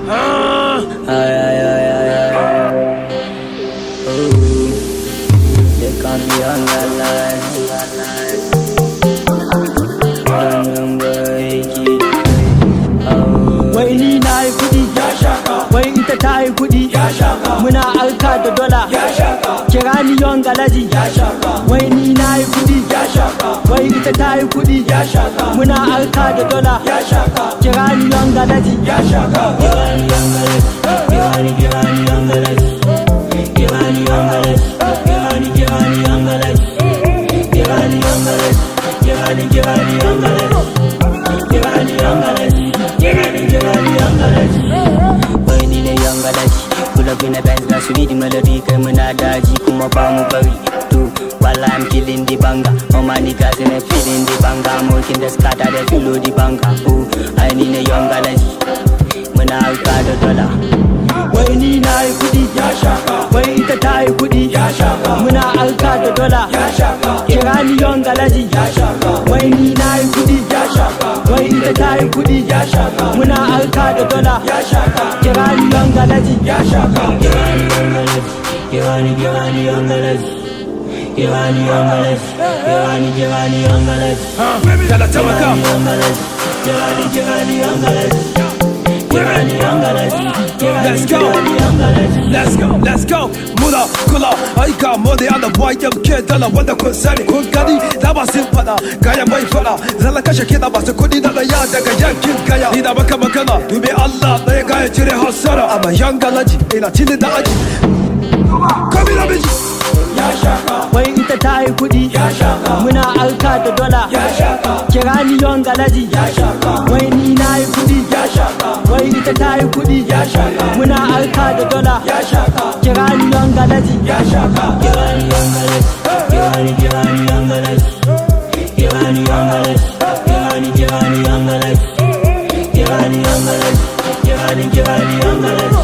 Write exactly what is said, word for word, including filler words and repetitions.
Ay, ay, ay, ay, ay. Ooh, they can't be on that line. Wai ni na yi kudi, wai ita ta yi kudi, muna alka da dola, kira ni yon galaji. Wai ni na yi kudi, wai ita ta yi kudi, muna alka da dola, kira ni yon galaji. Kira ni yon galaji, kira ni kira ni yon galaji, kira ni yon galaji, kira ni kira ni yon galaji, kira ni yon galaji, kira ni kira ni yon galaji, kira ni yon galaji. Wai ni ne yan galaji, pull up in a Benz, na su di melody, kai muna daji kuma ba mu bari. To, while I'm killing the banga, all my niggas in a feeling the banga, I'm working the scatter, they feel the banga. Oh, I need a young galaji, muna alka da dollar. Wai ni na yi kudi, wai ita ta yi kudi, muna alka da dollar, kira ni yon galaji. Wai ni na yi kudi, wai ita ta yi kudi, muna alka da dola, kira ni yon galaji. Kira ni yon galaji, kira ni kira ni yon galaji, kira ni yon galaji, kira ni kira ni yon galaji, kira ni yon galaji, kira ni kira ni yon galaji, kira ni yon galaji. Let's go, let's go, let's go. Mula kula, aika mode ana Y M K dala wanda kun sani kun gani da ba sun fada gaya mai fada zalla kashe kida ba su kudi da ya daga yankin gaya ni da baka magana dubi Allah da ya gaya cire hasara amma yan galaji ina tili da aji kabila biji ya shaka wai ita ta yi kudi ya shaka muna alka da dola ya shaka kira ni yon galaji ya shaka wai ni na yi kudi ya shaka wai ita ta yi kudi ya shaka muna alka da dola ya shaka kira ni yon galaji ya shaka kira ni yon galaji kira ni kira ni yon galaji kira ni yon galaji kira ni kira ni yon galaji kira ni yon galaji kira ni kira ni yon galaji